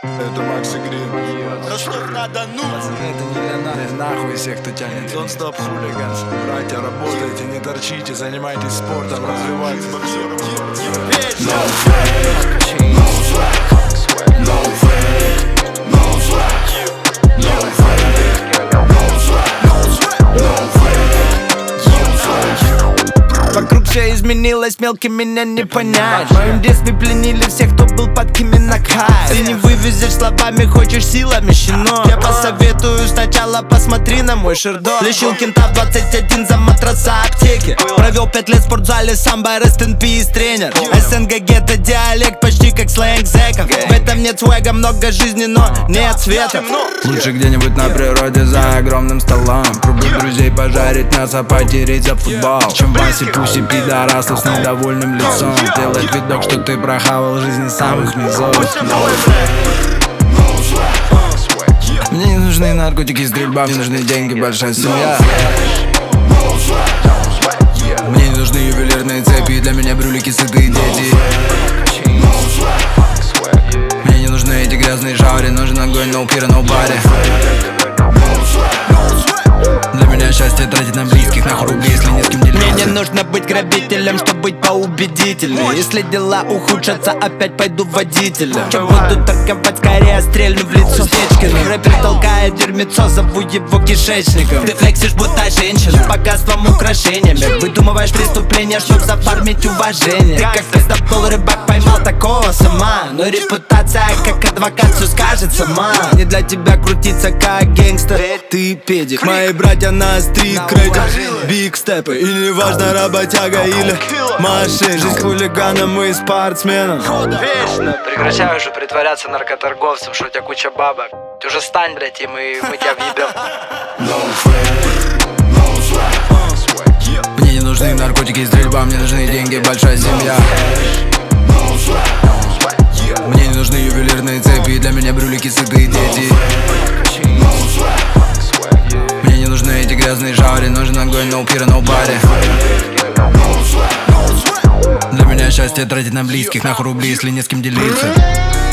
Это Макси Грин. Ростов-на-Дону. Это не для нас. Нахуй всех, кто тянет. Don't stop hooligans. Братья, работайте, не торчите, занимайтесь спортом, развивайтесь. No fake, no swag, no fake, no swag, no fake, no swag, no fake, no swag. Вокруг все изменилось, мелким меня не понять. В моем детстве пленили всех, кто был под Кими на кайф. Ты не вывезешь словами, хочешь силами, щенок. Я посоветую сначала посмотри на мой шердок. Лечил кента в 21 за матраса аптеки. Провел 5 лет в спортзале, самбо, rest in peace, тренер. СНГ гетто диалект, почти как сленг зэков. В этом нет свега, много жизни, но нет света. Лучше где-нибудь на природе за огромным столом. Кругу друзей пожарить мясо, потереть за футбол. Чем Васи, Пуси, пидорасов с недовольным лицом. Делать видок, что ты прохавал жизни самых низов. Мне не нужны наркотики, стрельба, мне нужны деньги, большая семья. Мне не нужны ювелирные цепи, для меня брюлики, сытые дети. Мне не нужны эти грязные шаури, нужен огонь, no пира, no пари. Для меня счастье тратить на близких, нахуй рубли, если не с кем делиться. Мне не нужно быть грабителем, чтобы быть поубедительнее. Если дела ухудшатся, опять пойду водителем. Чем буду торговать, скорее стрельну в лицо Стечкину. Рэпер толкает дерьмецо, зову его кишечником. Ты флексишь, будто женщина, богатством, украшениями. Выдумываешь преступления, чтоб зафармить уважение. Ты как пиздобол, рыбак, поймал такого сама. Но репутация, как адвокат, все скажет сама. Не для тебя крутиться, как гангстер, ты педик. Мои братья на стрит-крейде, биг степы. И не важно, работяга или машин. Жизнь хулиганом и спортсменом. Прекращай уже притворяться наркоторговцем, что у тебя куча бабок. Ты уже стань, блядь, и мы тебя въебем. Мне не нужны наркотики и стрельба, мне нужны деньги, большая семья. Мне не нужны ювелирные цепи, для меня брюлики, сытые дети. Мне не нужны эти грязные шаури, нужен огонь, no пира, no пари. Для меня счастье тратить на близких, нахуй рубли, если не с кем делиться.